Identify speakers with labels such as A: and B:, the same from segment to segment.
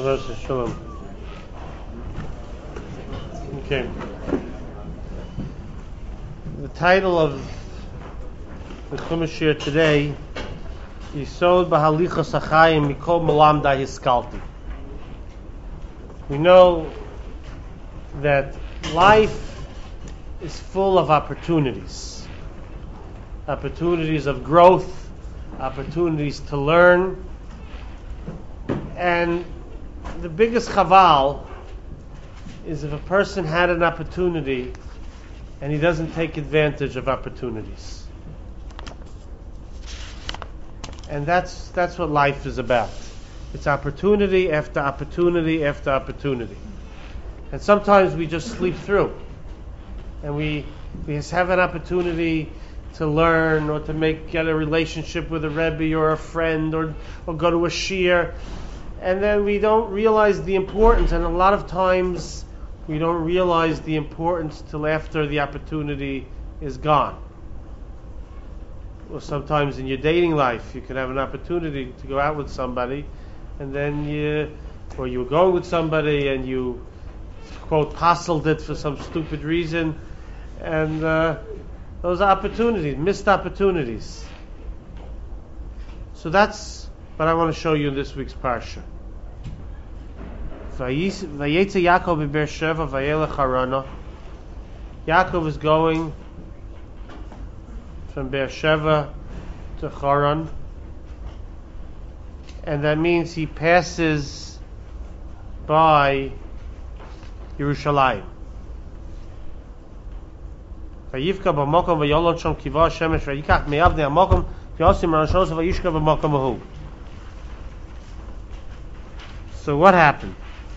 A: Shalom. Okay. The title of the Chumash here today is Yisod B'Halichos HaChayim Mikol Melamdai Hiskalti. We know that life is full of opportunities of growth, opportunities to learn, and the biggest chaval is if a person had an opportunity and he doesn't take advantage of opportunities. And that's what life is about. It's opportunity after opportunity after opportunity. And sometimes we just sleep through. And we just have an opportunity to learn or to get a relationship with a Rebbe or a friend or go to a shiur. And then we don't realize the importance. And a lot of times we don't realize the importance till after the opportunity is gone. Or sometimes in your dating life, you can have an opportunity to go out with somebody, and then you were going with somebody and you, quote, hustled it for some stupid reason, and those are opportunities, missed opportunities. So that's what I want to show you in this week's parsha. Vayetze Yaakov beBeer Sheva vayelech Harana. Yaakov is going from Beer Sheva to Haran, and that means he passes by Yerushalayim. Vayivka b'makom vayolon shom kiva shemesh vayikach me'avnei ha'makom v'yosim rashos vayishka b'makom ahu. So what happened?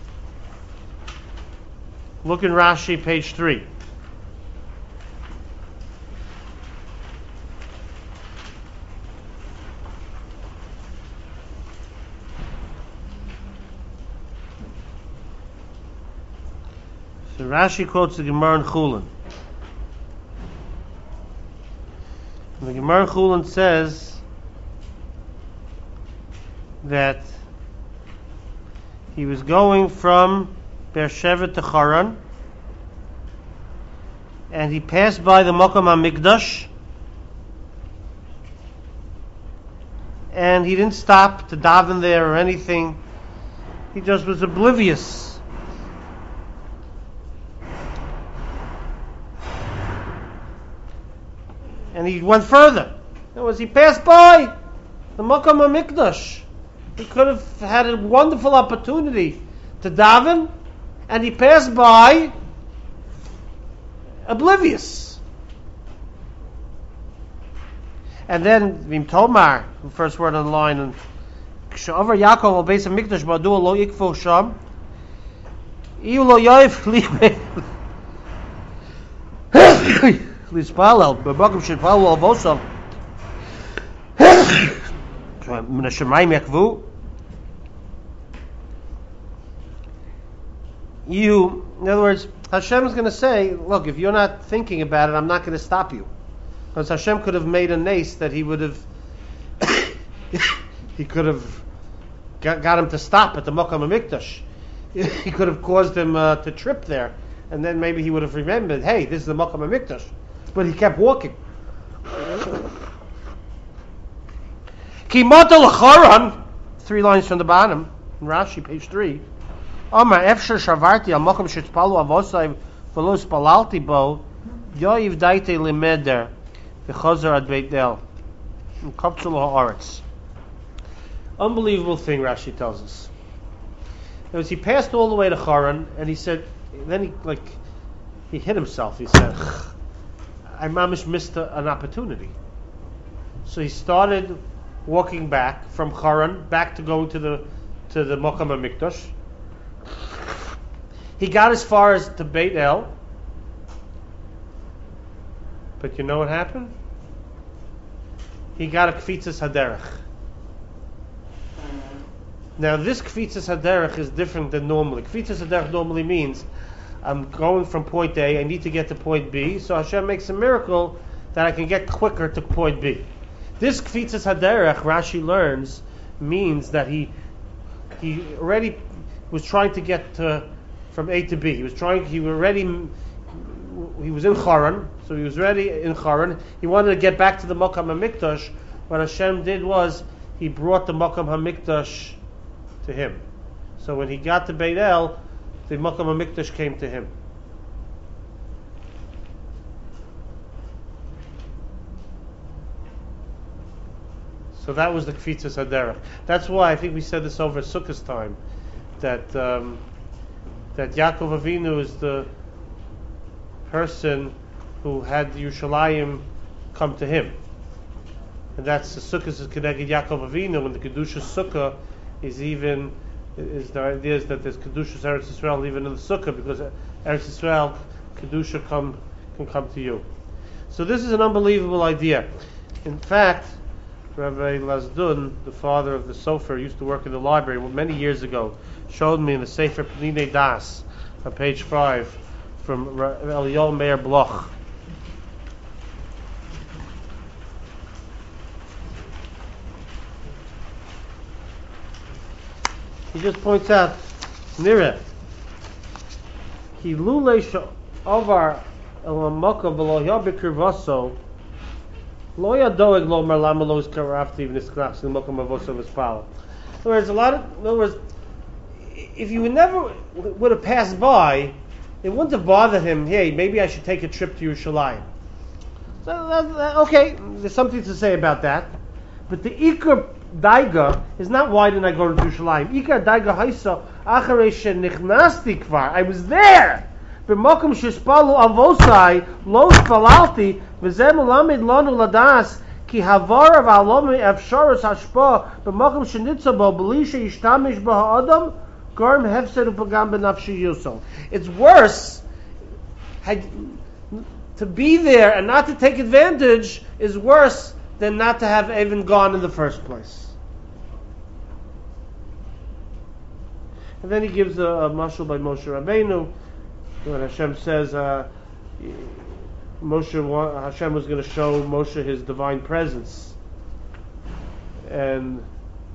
A: Look in Rashi, page 3. So Rashi quotes the Gemara in Chulin. And the Gemara in Chulin says that he was going from Beer Sheva to Haran, and he passed by the Mokom HaMikdash, and he didn't stop to daven there or anything. He just was oblivious. And he went further. In other words, he passed by the Mokom HaMikdash. He could have had a wonderful opportunity to daven, and he passed by oblivious. And then Vim Tomar, the first word on the line, and Kshavar Yaakov al Beis HaMikdash Ba'adu lo ikfo sham Iu lo yoif Lispalel B'Bakum Shitpalu al Vosav Min HaShemayim Yakvu. In other words, Hashem is going to say, look, if you're not thinking about it, I'm not going to stop you. Because Hashem could have made a nace that he would have, he could have got him to stop at the Mokom HaMikdash. He could have caused him to trip there. And then maybe he would have remembered, hey, this is the Mokom HaMikdash. But he kept walking. Kimata l'charan, 3 lines from the bottom, in Rashi, page 3. Omar efshar shavarti al mokom shitpalu avosai v'lo spalalti bo yoiv daite limeder v'chozer ad Beit El v'koptzu ha'aretz. Unbelievable thing Rashi tells us. As he passed all the way to Haran, and he said, then he hit himself. He said, I mamish missed an opportunity. So he started walking back from Haran, back to going to the Mokom HaMikdash. He got as far as to Beit El, but you know what happened? He got a Kfitzas Haderech. Now this Kfitzas Haderech is different than normally. Kfitzas Haderech normally means I'm going from point A, I need to get to point B, so Hashem makes a miracle that I can get quicker to point B. This Kfitzas Haderech, Rashi learns, means that he already was trying to get from A to B. He was in Charan, so he was ready in Charan. He wanted to get back to the Makam HaMikdash. What Hashem did was He brought the Makam HaMikdash to him. So when he got to Beit El, the Makam HaMikdash came to him. So that was the Kfitzas Haderech. That's why I think we said this over Sukkot's time, that Yaakov Avinu is the person who had Yerushalayim come to him. And that's the Sukkah is connected Yaakov Avinu, and the Kedusha Sukkah is the idea is that there's Kedusha Eretz Yisrael even in the Sukkah, because Eretz Yisrael Kedusha can come to you. So this is an unbelievable idea. In fact, Rabbi Lazdun, the father of the Sofer, used to work in the library many years ago, showed me in the Sefer Pnei Das on page 5 from Eliyahu Meir Bloch. He just points out, Nira, Ki lulei she'ovar el ha'makam v'lo haya b'kirvaso, lo yadoeg lomar lama lo izkarafti v'nisklach shel makam avoso v'spala. In other words, if you would have passed by, it wouldn't have bothered him, hey, maybe I should take a trip to Yerushalayim. So, okay, there's something to say about that. But the Ikar Daiga is not why didn't I go to Yerushalayim. Ikar Daiga haisa acharei shenichnasti kvar. I was there. B'mokum shespalu avosai lo spalalti v'zeh melamed lanu ladas ki havara v'alomi efsharos hashpa b'mokum shenitza bo b'li sheishtamish bo ha'adam garm hefser u'pagam b'nafshi yusol. It's worse to be there and not to take advantage is worse than not to have even gone in the first place. And then he gives a mashal by Moshe Rabbeinu, when Hashem says Hashem was going to show Moshe his divine presence, and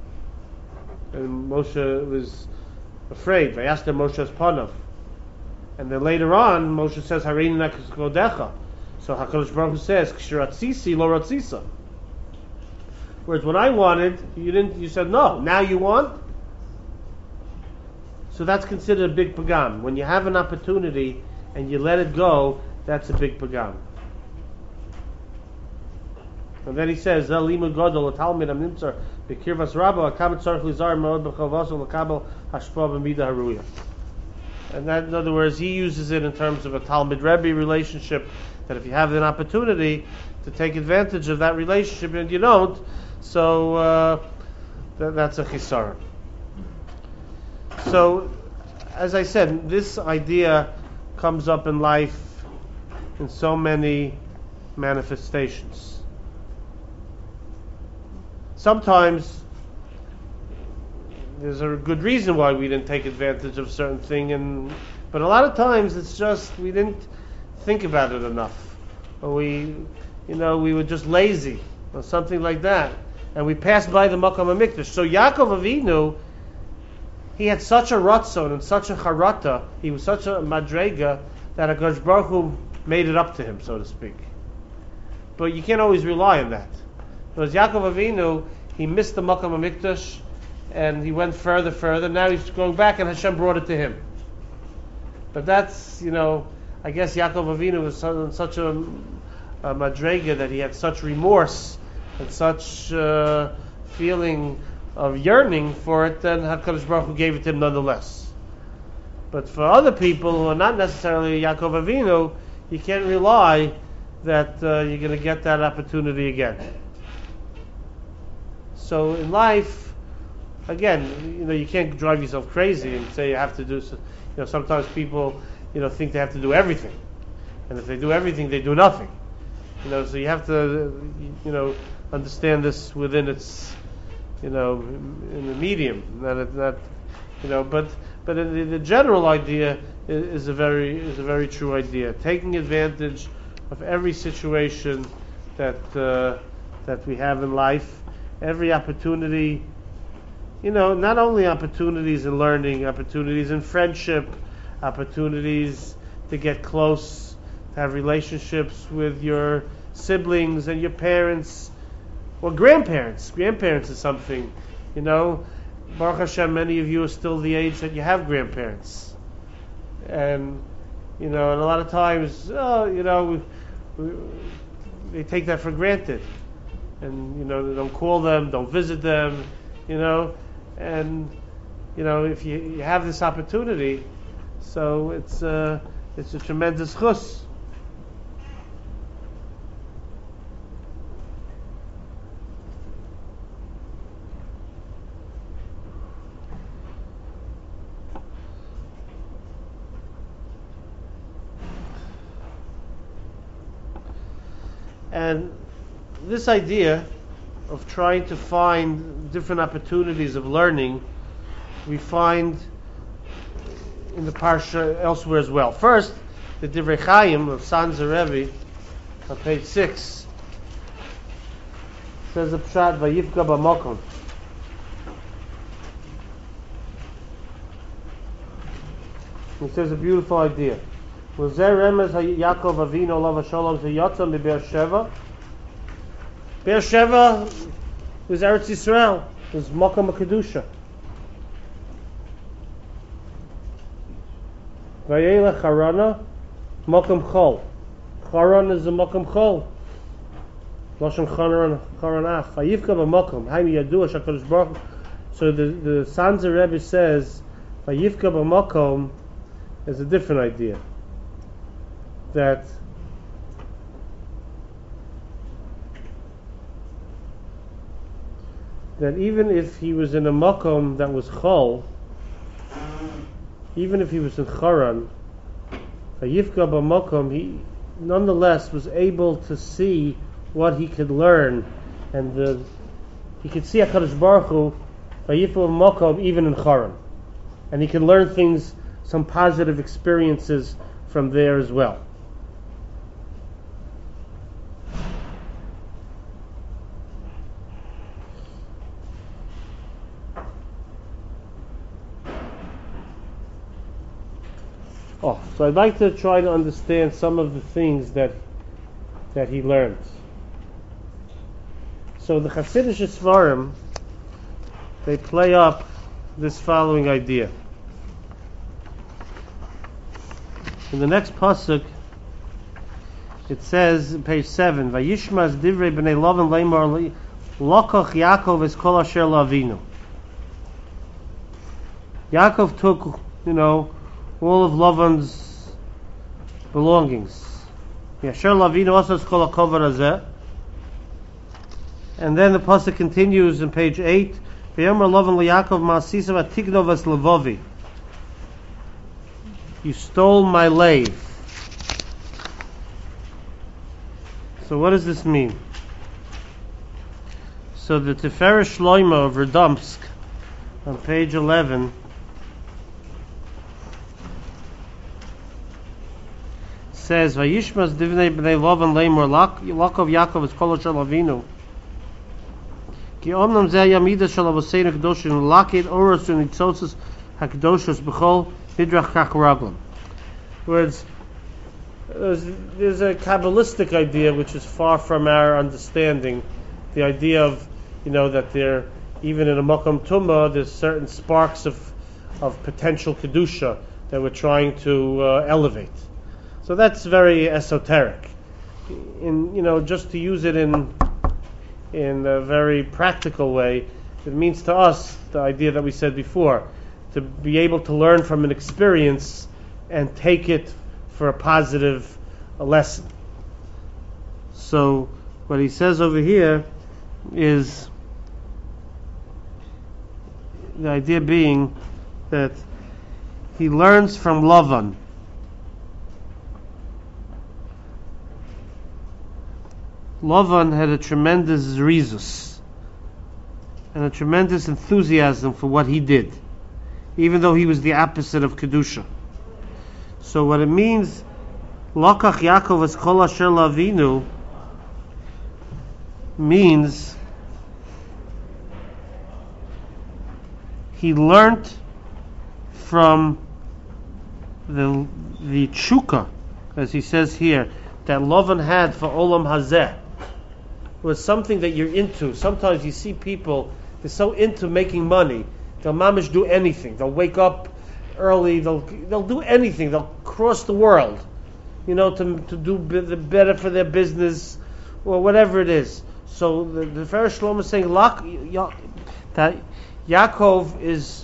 A: Moshe was afraid. Vayastem Moshe's panav, and then later on Moshe says Hareini Kodecha. So HaKadosh Baruch Hu says K'shiratzisi lo ratzisa. Whereas when I wanted, you said no. Now you want. So that's considered a big pagam. When you have an opportunity and you let it go, that's a big pagam. And then he says, "Limud gadol talmid amnimtzar bekirvas rabba akamet tzarich lizar meod b'chavas ulakabel hashpa b'mida haruya." And that, in other words, he uses it in terms of a Talmud Rebbe relationship. That if you have an opportunity to take advantage of that relationship and you don't, so that's a chisara. So, as I said, this idea comes up in life in so many manifestations. Sometimes there's a good reason why we didn't take advantage of a certain thing, but a lot of times it's just we didn't think about it enough, or we were just lazy, or something like that, and we passed by the Makam HaMikdash. So Yaakov Avinu, he had such a ratzon and such a charata, he was such a madrega, that HaKadosh Baruch Hu made it up to him, so to speak. But you can't always rely on that. Because Yaakov Avinu, he missed the Makam HaMikdash, and he went further. Now he's going back, and Hashem brought it to him. But that's, I guess Yaakov Avinu was such a madrega that he had such remorse and such feeling of yearning for it, then HaKadosh Baruch Hu gave it to him nonetheless. But for other people who are not necessarily Yaakov Avinu, you can't rely that you're going to get that opportunity again. So in life, again, you can't drive yourself crazy and say you have to do. Sometimes people, think they have to do everything, and if they do everything, they do nothing. So you have to, understand this within its, in the medium. But the general idea is a very true idea. Taking advantage of every situation that we have in life, every opportunity not only opportunities in learning, opportunities in friendship, opportunities to get close, to have relationships with your siblings and your parents or grandparents. Grandparents is something, Baruch Hashem, many of you are still the age that you have grandparents. And, and a lot of times, they take that for granted. And, they don't call them, don't visit them, and, if you have this opportunity, so it's a tremendous chus. And this idea of trying to find different opportunities of learning, we find in the parsha elsewhere as well. First, the Divrei Chaim of Sanzer Rebbe on page 6 says a pshat vayifka b'makom. He says a beautiful idea. Was there remez Yaakov Avinu alav hashalom zayatza mi Be'er Sheva? Be'er Sheva was Eretz Yisrael. It was Makom HaKedusha. Vayelech Harana Makom Chol. Haran is a Makom Chol. Lashon Haran Af. Vayivka b'makom. Hainu Yadua Shakadosh Baruch. So the Sanzer Rebbe says Vayivka b'makom is a different idea. That even if he was in a makom that was chol, even if he was in Charan, Vayifka b'makom, he nonetheless was able to see what he could learn, and he could see HaKadosh Baruch Hu, Vayifka b'makom, even in Charan, and he could learn things, some positive experiences from there as well. So I'd like to try to understand some of the things that he learned. So the Hasidic Svarim, they play up this following idea. In the next pasuk, it says, page 7, Vayishmaz divrei b'nei Lavan leimor lokoch Yaakov es kol asher lavinu. Yaakov took, all of Lavan's belongings. Yasher lavinu also es kol hakover hazeh. And then the pasuk continues in page 8, V'yomer Lavan liYaakov ma'asisav atigno ves levovi. You stole my lathe. So what does this mean? So the Tiferes Shloimo of Radomsk on page 11 says, Vayishmas divnei b'nei Lavan leimor lakov Yaakov es kol asher lavinu ki omnam zeh yamida shel avoseinu kedoshim lakid oros unitzotzus hakedoshos b'chol hidrach kach raglam. Words. There's a Kabbalistic idea which is far from our understanding. The idea of, that there, even in a Makom Tumah, there's certain sparks of potential Kedusha that we're trying to elevate. So that's very esoteric. Just to use it in a very practical way, it means to us, the idea that we said before, to be able to learn from an experience and take it for a positive lesson. So what he says over here is the idea being that he learns from Lavan. Lavan had a tremendous rizus and a tremendous enthusiasm for what he did, even though he was the opposite of Kedusha. So what it means, Lokach Yaakov es kol asher lavinu, means he learned from the tshuka, as he says here, that Lavan had for Olam Hazeh. It was something that you're into. Sometimes you see people, they're so into making money, they'll mamish do anything. They'll wake up early, they'll do anything. They'll cross the world, to do better for their business or whatever it is. So the Farish Shlomo is saying that Yaakov is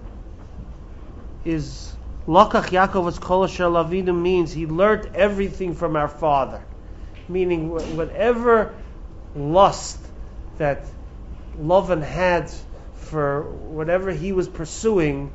A: Lakach Yaakov as Kol Asher Lavinu, means he learned everything from our father. Meaning whatever lust that Lavan had for whatever he was pursuing,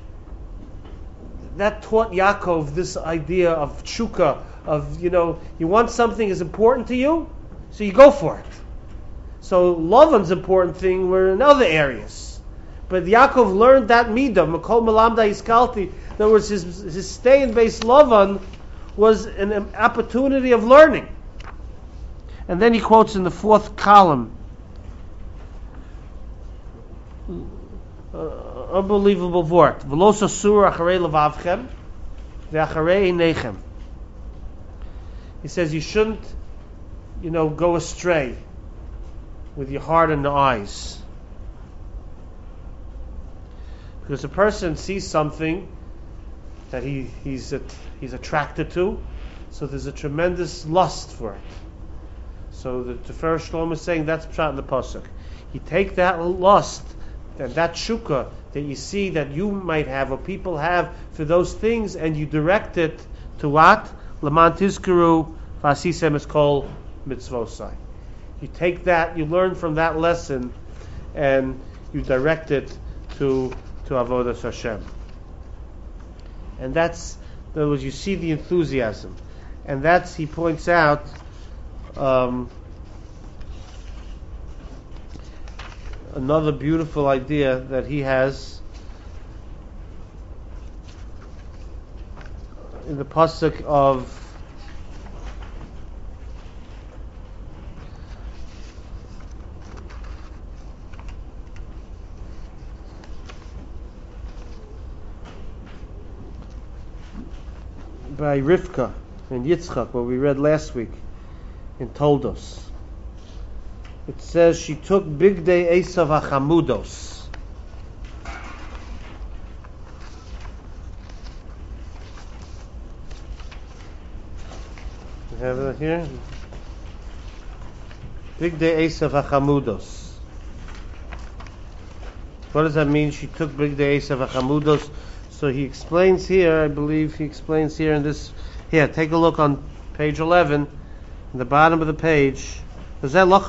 A: that taught Yaakov this idea of tshuka, of, you want something is important to you, so you go for it. So Lavan's important thing were in other areas. But Yaakov learned that midah, Makol Melamda Iskalti. In other words, his stay in Beis Lavan was an opportunity of learning. And then he quotes in the fourth column, unbelievable word. V'los asur acharei levavchem ve'acharei einechem. He says you shouldn't, go astray with your heart and the eyes. Because a person sees something that he's attracted to, so there's a tremendous lust for it. So the Tiferes Shlomo is saying that's pshat in the pasuk. You take that lust and that shukah that you see that you might have or people have for those things, and you direct it to what? L'man tizkaru v'asisem es kol mitzvosai. You take that, you learn from that lesson, and you direct it to Avodas Hashem. And that's, in other words, you see the enthusiasm. And that's, he points out, another beautiful idea that he has in the pasuk of by Rivka and Yitzchak, what we read last week in Toldos. It says she took Bigdei Esav HaChamudos. You have it here? Bigdei Esav HaChamudos. What does that mean? She took Bigdei Esav HaChamudos. So he explains here, I believe he explains here in this, here, take a look on page 11, in the bottom of the page. In other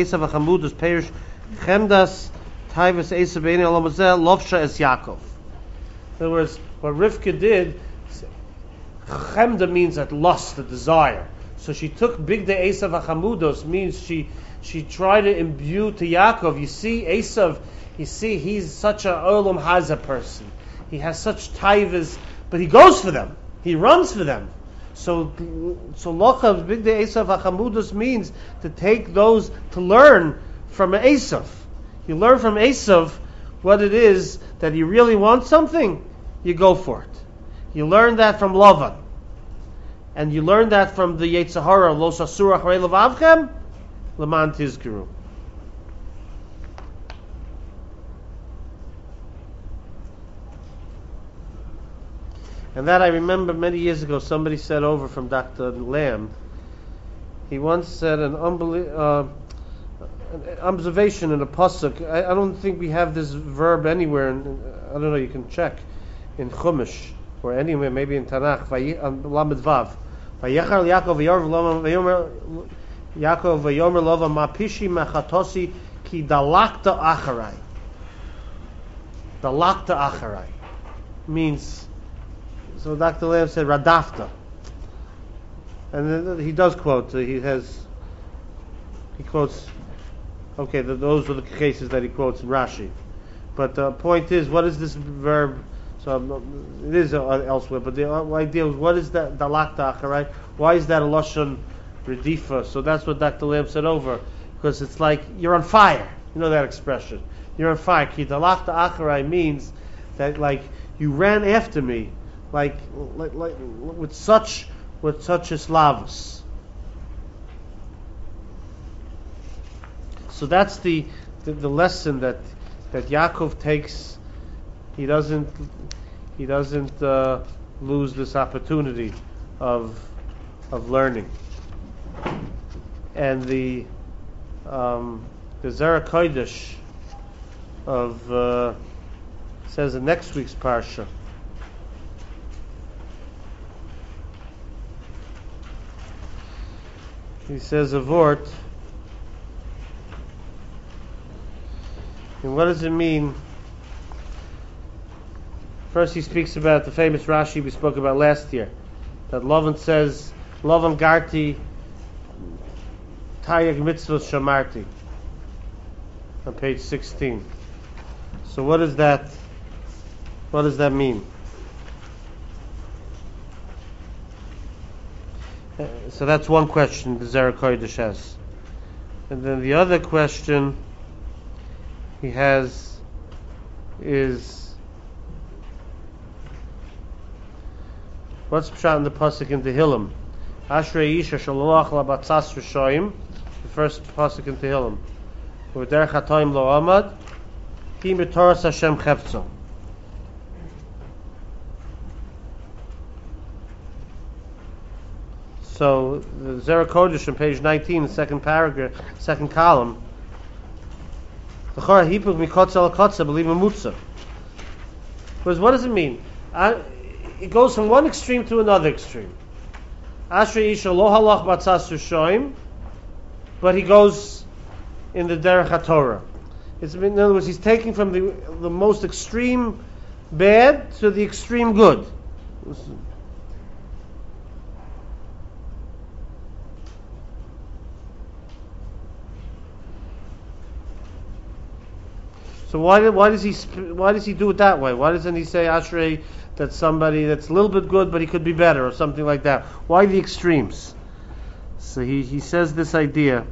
A: words, what Rivka did, chemda means that lust, the desire. So she took Bigdei Esav HaChamudos, means she tried to imbue to Yaakov. You see, Esav, he's such a Olam Hazeh person. He has such taivas, but he goes for them. He runs for them. So Lochav Bigdei Esav HaChamudos means to take those, to learn from Esav. You learn from Esav what it is that you really want something, you go for it. You learn that from Lavan. And you learn that from the Yetzer Hara, Los Asur Acharei Levavchem, L'man Tizkaru. And that I remember many years ago, somebody said over from Dr. Lamb. He once said an observation in a pasuk. I don't think we have this verb anywhere. I don't know. You can check in Chumash or anywhere, maybe in Tanakh. Lamed Vav. Vayechar Yaakov vayomer lova mapishi machatosi ki dalakta acharai. Dalakta acharai means. So Dr. Lamb said radafta, and then he does quote. He quotes. Okay, those are the cases that he quotes in Rashi. But the point is, what is this verb? So it is elsewhere. But the idea is, what is that dalakta acharei? Why is that a lashon redifa? So that's what Dr. Lamb said over, because it's like you're on fire. You know that expression. You're on fire. Ki dalachta acharai means that like you ran after me, like with such islavus. So that's the lesson that Yaakov takes. He doesn't lose this opportunity of learning. And the Zera Kodesh of says in next week's parsha. He says a vort. And what does it mean? First he speaks about the famous Rashi we spoke about last year. That Lavan says, Lavan Garti Tayag Mitzvot Shamarti. On page 16. So what does that mean? So that's one question the Zera Kodesh has. And then the other question he has is, what's pshat in the pasuk in Tehillim? Ashrei Isha Shalolach Labatzas Rishoyim, the first pasuk in Tehillim. U'derech hatoim lo amad, ki b'toras Hashem chefzo. So the Zera Kodesh on page 19, the second paragraph, second column. Because what does it mean? It goes from one extreme to another extreme. Ashrei Isha lo halach batzas rishoim, but he goes in the derech haTorah. In other words, he's taking from the most extreme bad to the extreme good. So why does he do it that way? Why doesn't he say Ashrei that's somebody that's a little bit good but he could be better or something like that? Why the extremes? So he says this idea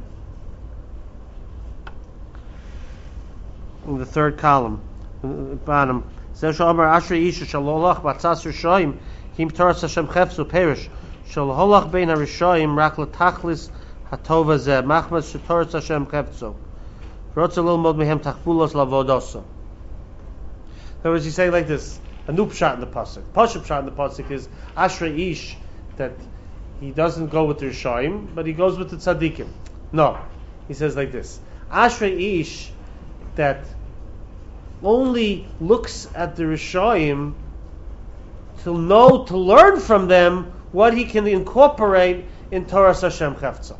A: in the third column, bottom. Says Ashrei Isha Shalolach Batzas Rishoyim Kim Toras Hashem Chefzu Perish Shalolach Bein HaRishoyim Rak L'Tachlis HaTova Zeh Machmas Shetoras Hashem Chefzu. In other words, he's saying like this, a new pshat in the pasuk. Pashup pshat in the pasuk is Ashrei Ish, that he doesn't go with the Rishoyim, but he goes with the Tzaddikim. No, he says like this: Ashrei Ish, that only looks at the Rishoyim to learn from them what he can incorporate in Toras Hashem Chefza.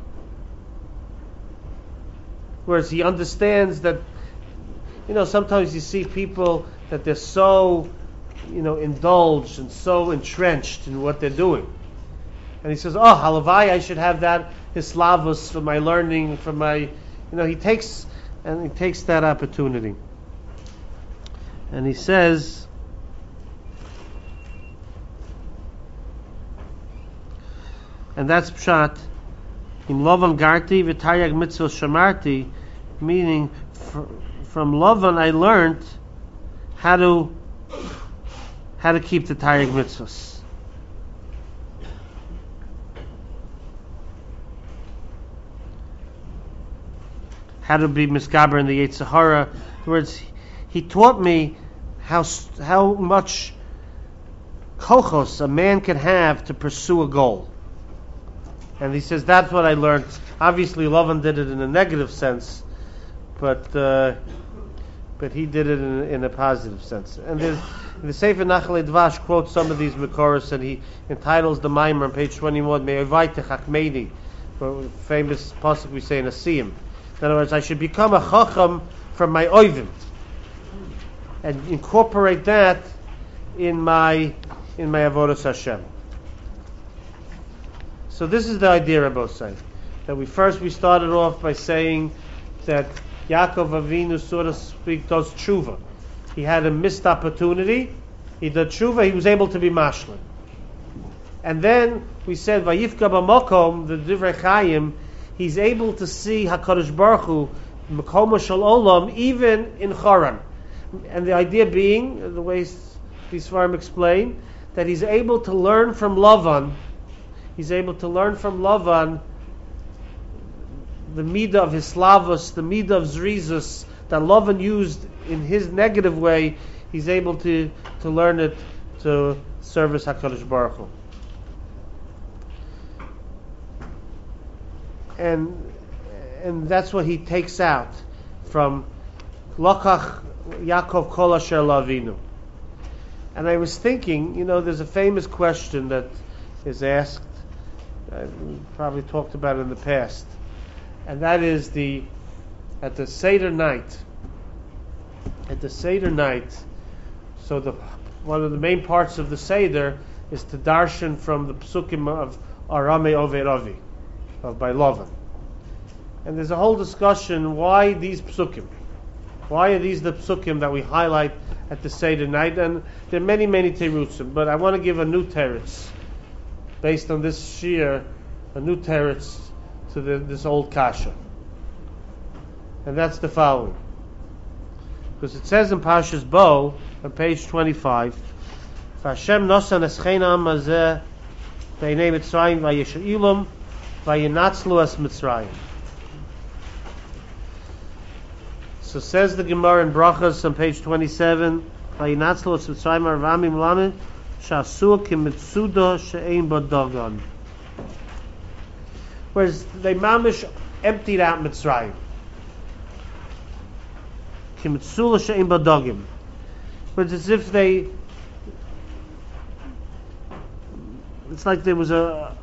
A: Whereas he understands that, sometimes you see people that they're so, indulged and so entrenched in what they're doing. And he says, halavai, I should have that hislavus for my learning, for my, he takes that opportunity. And he says, and that's pshat, in Lavan Garti v'Taryag Mitzvah Shamarti, meaning from Lavan I learned how to keep the Taryag Mitzvahs. How to be misgaber in the Yetzer Hara. In other words, he taught me how much kochos a man can have to pursue a goal. And he says that's what I learned. Obviously, Lavan did it in a negative sense, but he did it in a positive sense. And the Sefer Nachalei Dvash quotes some of these Mekoros, and he entitles the Maimer on page 21, Me'ovaitech Hakmeini, famous pasuk we say in Asiyim. In other words, I should become a chacham from my oivim, and incorporate that in my avodas Hashem. So this is the idea Rabbi saying, that we started off by saying that Yaakov Avinu, so to speak, does tshuva. He had a missed opportunity. He did tshuva. He was able to be mashlim. And then we said Vayifka b'makom, the Divrei Chaim, he's able to see Hakadosh Baruch Hu Mekoma Shel Olam, even in Charan. And the idea being, the way these Svarim explain, that he's able to learn from Lavan. He's able to learn from Lavan the midah of Hislavus, the midah of Zrizus that Lavan used in his negative way. He's able to learn it to service HaKadosh Baruch Hu. And that's what he takes out from Lokach Yaakov Kol Asher Lavinu. And I was thinking, there's a famous question that is asked, we probably talked about it in the past, and that is at the Seder night. At the Seder night, so one of the main parts of the Seder is to darshan from the psukim of Arame Overavi, by Lavan. And there's a whole discussion, why these psukim? Why are these the psukim that we highlight at the Seder night? And there are many, many terutzim, but I want to give a new teretz, based on this shir, a new teretz to this old kasha. And that's the following. Because it says in Parshas Bo, on page 25, Hashem nosan eschena mazeh b'nei Mitzrayim vayishilum vayinatzlu es Mitzrayim. So says the Gemara in Brachas on page 27, vayinatzlu es Mitzrayim arvamim lamed shasua kimitzuda she'ein bodagon. Whereas they mamish emptied out Mitzrayim. Kimitzula she'ein bodagim. But it's as if it's like there was a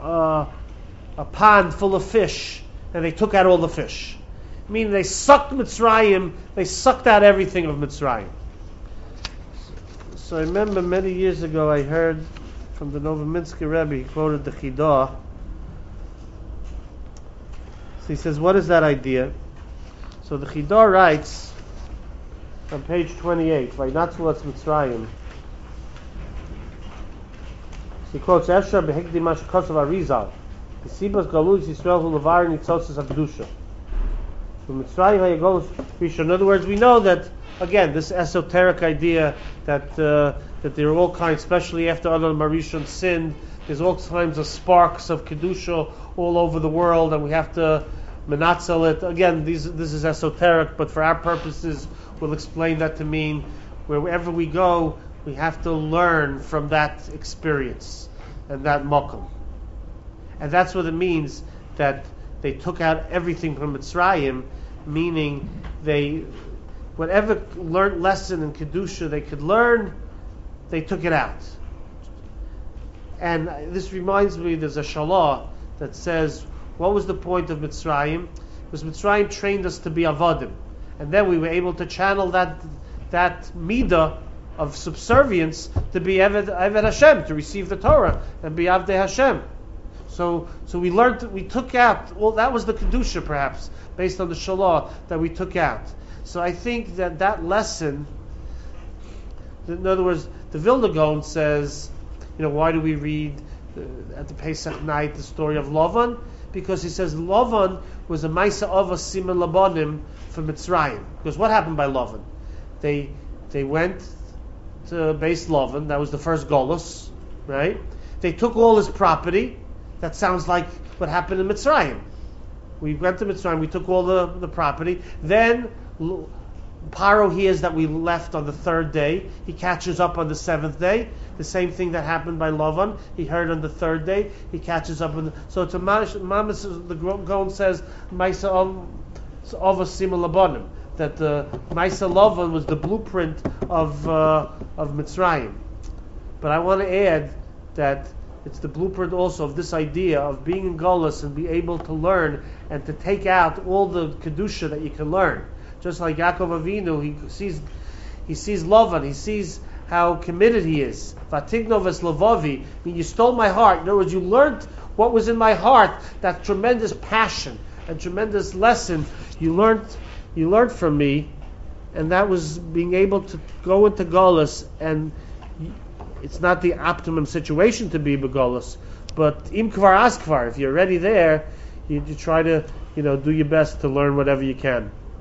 A: pond full of fish, and they took out all the fish. Meaning they sucked Mitzrayim, they sucked out everything of Mitzrayim. So I remember many years ago I heard from the Novominsker Rebbe, he quoted the Chidah. So he says, what is that idea? So the Chidah writes on page 28, Vayinatzlu es Mitzrayim. He quotes Esher behekdi ma shekosav Arizal, Sibas galus Yisrael hu levar nitzosas hakdusha. Mitzrayim hayagolus rishon. In other words, we know that again this esoteric idea that there are all kinds, especially after Adam Marishon sinned, there's all kinds of sparks of kedusha all over the world, and we have to menatzel it. Again, this is esoteric, but for our purposes, we'll explain that to mean wherever we go, we have to learn from that experience and that mokum. And that's what it means that they took out everything from Mitzrayim, meaning whatever learned lesson in Kedusha they could learn, they took it out. And this reminds me, there's a shalah that says, what was the point of Mitzrayim? Because Mitzrayim trained us to be avadim. And then we were able to channel that midah of subservience to be Eved Hashem, to receive the Torah and be Avdei Hashem. So we learned, we took out, well, that was the Kedusha perhaps, based on the Shalah that we took out. So I think that lesson, in other words, the Vilna Gaon says, why do we read at the Pesach night the story of Lavan? Because he says Lavan was a Maisa Ava Siman Labanim for Mitzrayim. Because what happened by Lavan? They went to base Lavan, that was the first Golus, right? They took all his property. That sounds like what happened in Mitzrayim. We went to Mitzrayim, we took all the property. Then Paro hears that we left on the third day. He catches up on the seventh day. The same thing that happened by Lavan. He heard on the third day. He catches up on so it's a Mamas, the Gaon says, Maisa Ava Sima Labanim, that the Maisa Lavan was the blueprint of Mitzrayim. But I want to add that it's the blueprint also of this idea of being in Golus and be able to learn and to take out all the Kedusha that you can learn. Just like Yaakov Avinu, he sees Lavan, he sees how committed he is. Vatigno ves Lavavi, you stole my heart. In other words, you learned what was in my heart, that tremendous passion and tremendous lesson you learned from me, and that was being able to go into Golus, and it's not the optimum situation to be Begolus, but im kvar askvar, if you're already there, you try to do your best to learn whatever you can.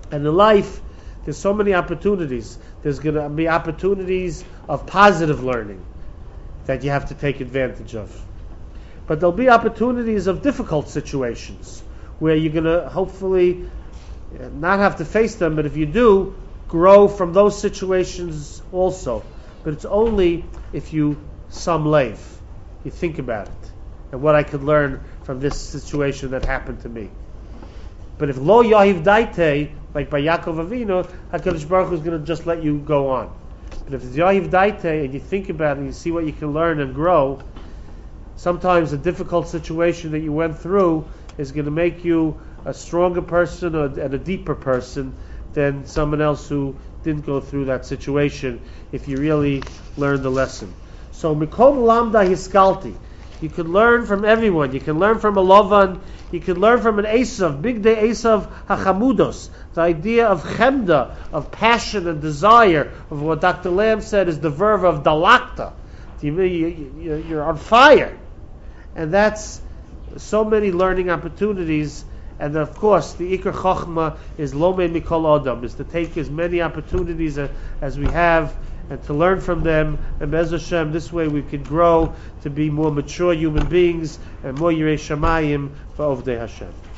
A: And in life, there's so many opportunities. There's going to be opportunities of positive learning that you have to take advantage of. But there'll be opportunities of difficult situations where you're going to hopefully not have to face them, but if you do, grow from those situations also. But it's only if you lev, you think about it, and what I could learn from this situation that happened to me. But if lo yahiv daite, like by Yaakov Avinu, HaKadosh Baruch Hu is going to just let you go on. But if it's yahiv daite, and you think about it, and you see what you can learn and grow, sometimes a difficult situation that you went through is going to make you a stronger person and a deeper person than someone else who didn't go through that situation if you really learned the lesson. So Mikol Lamda Hiskalti, you could learn from everyone. You can learn from a Lavan, you can learn from an Esav, Big Day Esav Hachamudos, the idea of chemda, of passion and desire, of what Dr. Lamb said is the verb of dalakta. You're on fire. And that's so many learning opportunities. And of course, the Iker Chochma is Lome Mikol Adam, is to take as many opportunities as we have and to learn from them. And Be'ez Hashem, this way we can grow to be more mature human beings and more Yirei Shamayim for Ovdei Hashem.